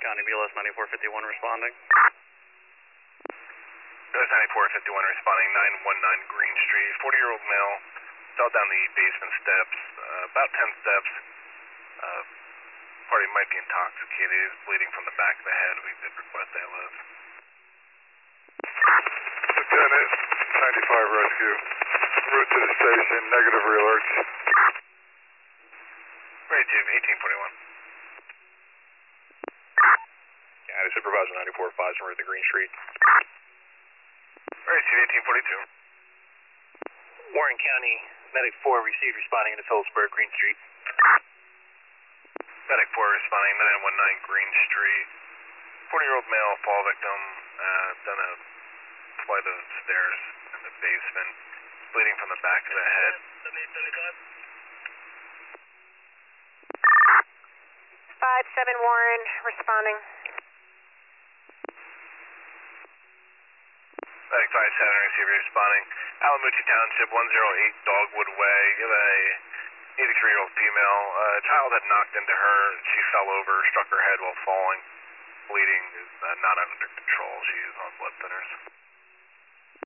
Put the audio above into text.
County BLS 9451 responding. BLS 9451 responding, 919 Green Street. 40-year-old male fell down the basement steps, about 10 steps. Party might be intoxicated. He was bleeding from the back of the head. We did request ALS. Lieutenant, 95 rescue. Route to the station, negative re-alerts. Ready to 1841. County Supervisor 94 5 from the Green Street. Ready to 1842. Warren County, Medic 4 received responding to Phillipsburg, Green Street. Medic 4 responding, 919 Green Street. 40-year-old male fall victim, done a flight of stairs in the basement, bleeding from the back of the head. 5-7 Warren, responding. Medic 5-7 receiver responding. Alamucci Township, 108 Dogwood Way. You have a 83-year-old female. A child had knocked into her. She fell over, struck her head while falling. Bleeding is not under control. She is on blood thinners.